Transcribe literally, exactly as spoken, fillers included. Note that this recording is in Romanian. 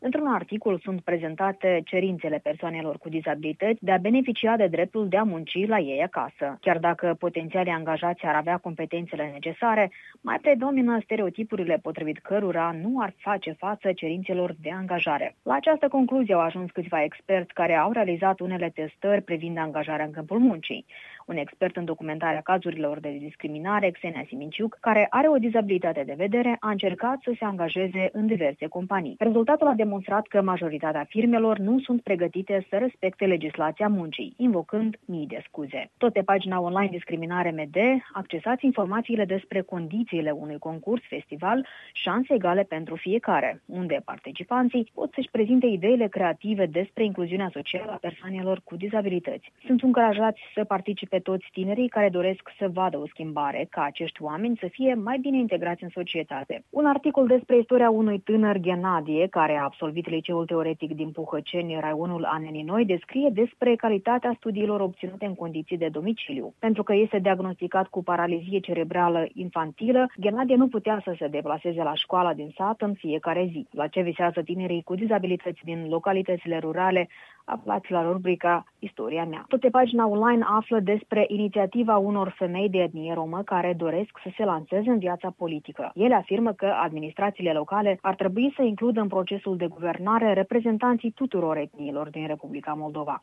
Într-un articol sunt prezentate cerințele persoanelor cu dizabilități de a beneficia de dreptul de a munci la ei acasă. Chiar dacă potențialii angajați ar avea competențele necesare, mai predomină stereotipurile potrivit cărora nu ar face față cerințelor de angajare. La această concluzie au ajuns câțiva experți care au realizat unele testări privind angajarea în câmpul muncii. Un expert în documentarea cazurilor de discriminare, Xenia Siminciuc, care are o dizabilitate de vedere, a încercat să se angajeze în diverse companii. Rezultatul a demonstrat că majoritatea firmelor nu sunt pregătite să respecte legislația muncii, invocând mii de scuze. Tot pe pagina online Discriminare M D, accesați informațiile despre condițiile unui concurs festival Șanse egale pentru fiecare, unde participanții pot să-și prezinte ideile creative despre incluziunea socială a persoanelor cu dizabilități. Sunt încurajați să participe toți tinerii care doresc să vadă o schimbare, ca acești oameni să fie mai bine integrați în societate. Un articol despre istoria unui tânăr, Ghenadie, care a absolvit liceul teoretic din Puhăceni, raionul Aneninoi, descrie despre calitatea studiilor obținute în condiții de domiciliu. Pentru că este diagnosticat cu paralizie cerebrală infantilă, Ghenadie nu putea să se deplaseze la școala din sat în fiecare zi. La ce visează tinerii cu dizabilități din localitățile rurale? Aflați la rubrica Istoria mea. Tot pe pagina online află despre inițiativa unor femei de etnie romă care doresc să se lanseze în viața politică. Ele afirmă că administrațiile locale ar trebui să includă în procesul de guvernare reprezentanții tuturor etniilor din Republica Moldova.